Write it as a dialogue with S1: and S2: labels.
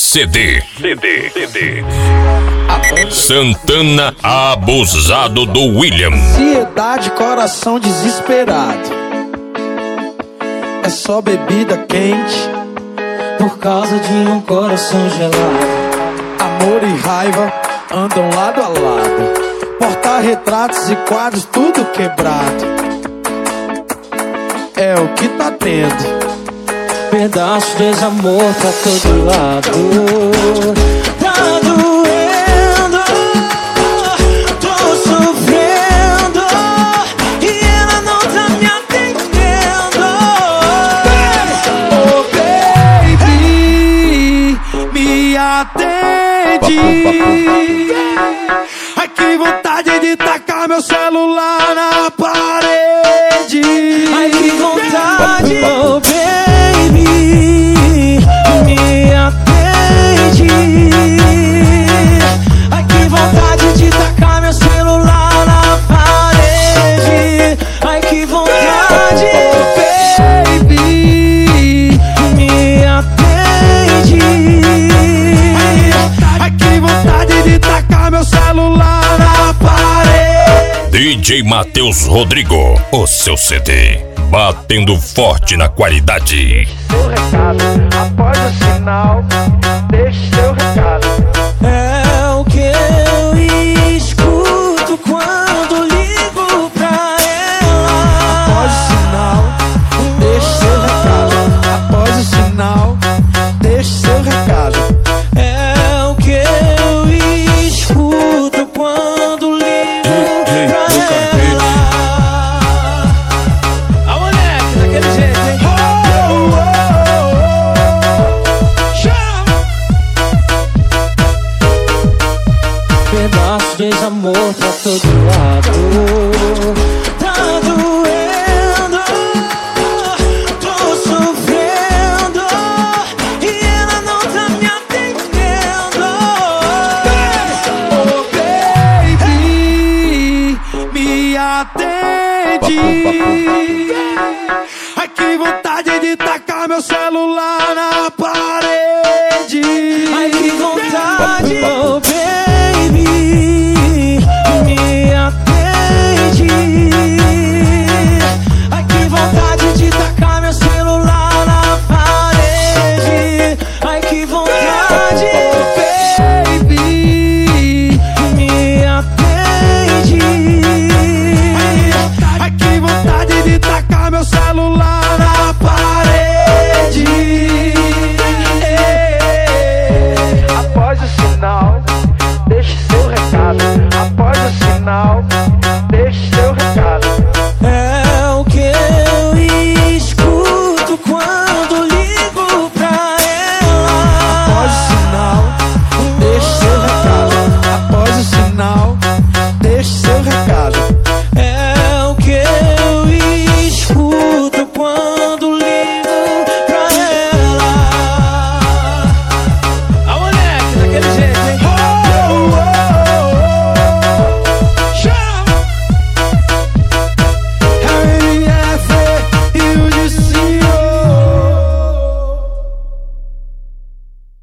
S1: CD. Santana Abusado do William.
S2: Ansiedade, coração desesperado. É só bebida quente
S3: por causa de um coração gelado.
S2: Amor e raiva andam lado a lado. Porta-retratos e quadros tudo quebrado. É o que tá tendo.
S3: Pedaço de desamor pra todo lado. Tá doendo, tô sofrendo e ela não tá me atendendo.
S2: Oh baby, me atende. Ai que vontade de tacar meu celular na parede.
S3: Ai que vontade, oh baby. Me atende. Ai que vontade de tacar meu celular na parede. Ai que vontade,
S2: baby,
S3: me atende.
S2: ai que vontade de tacar meu celular na parede.
S1: DJ Matheus Rodrigo, o seu CD. Batendo forte na qualidade.
S2: Seu recado, após o sinal, deixe seu recado.
S3: É o que eu escuto quando ligo pra ela.
S2: Após o sinal, deixe seu recado. Após o sinal, deixe seu recado.
S3: É o que eu escuto quando ligo pra ela. A moleque, daquele jeito, hein? Pedaço de desamor pra todo lado. Tá doendo, tô sofrendo e ela não tá me atendendo.
S2: Oh baby, me atende. Ai que vontade de tacar meu celular na parede.
S3: Ai que vontade, oh